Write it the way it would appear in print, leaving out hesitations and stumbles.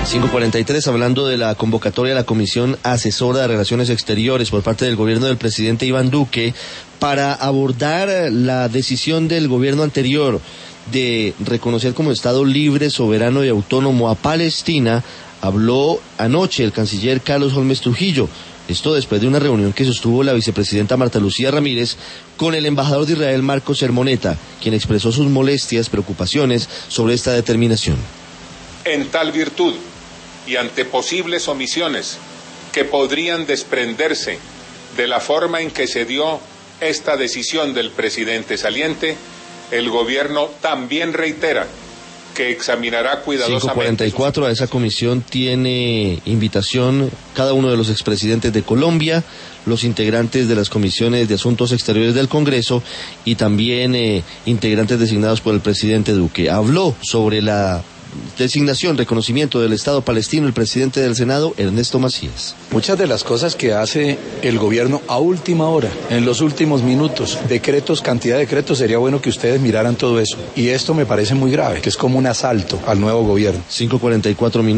5:43, hablando de la convocatoria a la Comisión Asesora de Relaciones Exteriores por parte del gobierno del presidente Iván Duque para abordar la decisión del gobierno anterior de reconocer como Estado libre, soberano y autónomo a Palestina, habló anoche el canciller Carlos Holmes Trujillo. Esto después de una reunión que sostuvo la vicepresidenta Marta Lucía Ramírez con el embajador de Israel Marcos Sermoneta, quien expresó sus molestias, preocupaciones sobre esta determinación. En tal virtud y ante posibles omisiones que podrían desprenderse de la forma en que se dio esta decisión del presidente saliente, el gobierno también reitera que examinará cuidadosamente. 5:44, a esa comisión tiene invitación cada uno de los expresidentes de Colombia, los integrantes de las comisiones de Asuntos Exteriores del Congreso y también integrantes designados por el presidente Duque. Habló sobre la designación, reconocimiento del Estado palestino, el presidente del Senado, Ernesto Macías. Muchas de las cosas que hace el gobierno a última hora, en los últimos minutos, decretos, cantidad de decretos, sería bueno que ustedes miraran todo eso. Y esto me parece muy grave, que es como un asalto al nuevo gobierno. 5:44.